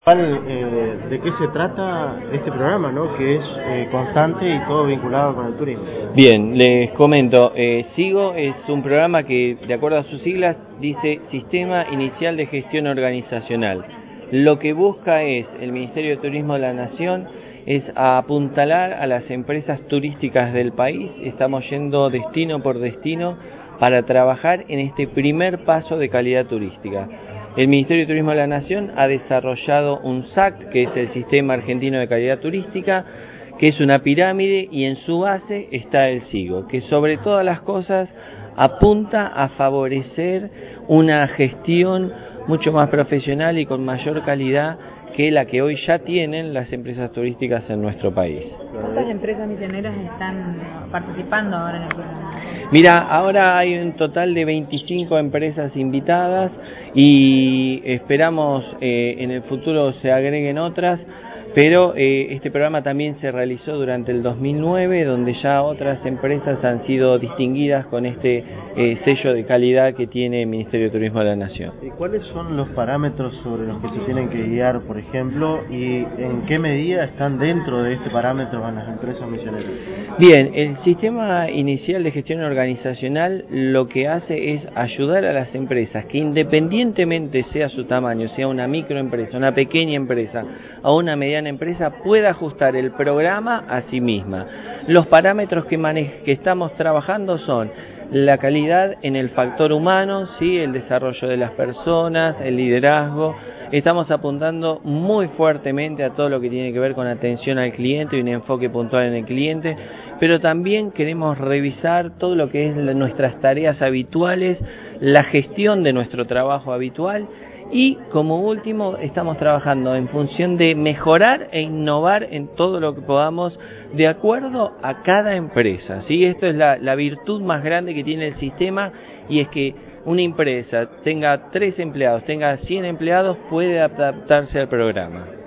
¿De qué se trata este programa, ¿no? Que es constante y todo vinculado con el turismo? Bien, les comento, SIGO es un programa que, de acuerdo a sus siglas, dice Sistema Inicial de Gestión Organizacional. Lo que busca el Ministerio de Turismo de la Nación es apuntalar a las empresas turísticas del país. Estamos yendo destino por destino para trabajar en este primer paso de calidad turística. El Ministerio de Turismo de la Nación ha desarrollado un SAC, que es el Sistema Argentino de Calidad Turística, que es una pirámide, y en su base está el SIGO, que sobre todas las cosas apunta a favorecer una gestión mucho más profesional y con mayor calidad que la que hoy ya tienen las empresas turísticas en nuestro país. ¿Cuántas empresas misioneras están participando ahora en el programa? Mira, ahora hay un total de 25 empresas invitadas y esperamos en el futuro se agreguen otras, pero este programa también se realizó durante el 2009, donde ya otras empresas han sido distinguidas con este sello de calidad que tiene el Ministerio de Turismo de la Nación. ¿Y cuáles son los parámetros sobre los que se tienen que guiar, por ejemplo, y en qué medida están dentro de este parámetro las empresas misioneras? Bien, el Sistema Inicial de Gestión Organizacional lo que hace es ayudar a las empresas que, independientemente sea su tamaño, sea una microempresa, una pequeña empresa o una mediana empresa, pueda ajustar el programa a sí misma. Los parámetros que estamos trabajando son la calidad en el factor humano, ¿sí? El desarrollo de las personas, el liderazgo. Estamos apuntando muy fuertemente a todo lo que tiene que ver con atención al cliente y un enfoque puntual en el cliente, pero también queremos revisar todo lo que es nuestras tareas habituales, la gestión de nuestro trabajo habitual, y como último estamos trabajando en función de mejorar e innovar en todo lo que podamos de acuerdo a cada empresa, ¿sí? Esto es la virtud más grande que tiene el sistema, y es que una empresa tenga 3 empleados, tenga 100 empleados, puede adaptarse al programa.